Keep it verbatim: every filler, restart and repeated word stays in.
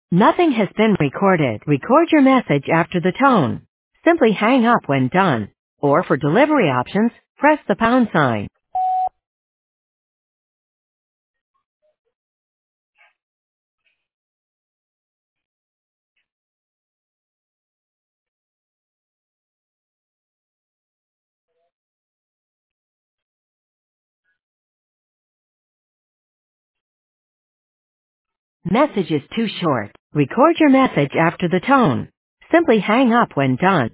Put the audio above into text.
Nothing has been recorded. Record your message after the tone. Simply hang up when done. Or for delivery options, press the pound sign. Message is too short. Record your message after the tone. Simply hang up when done.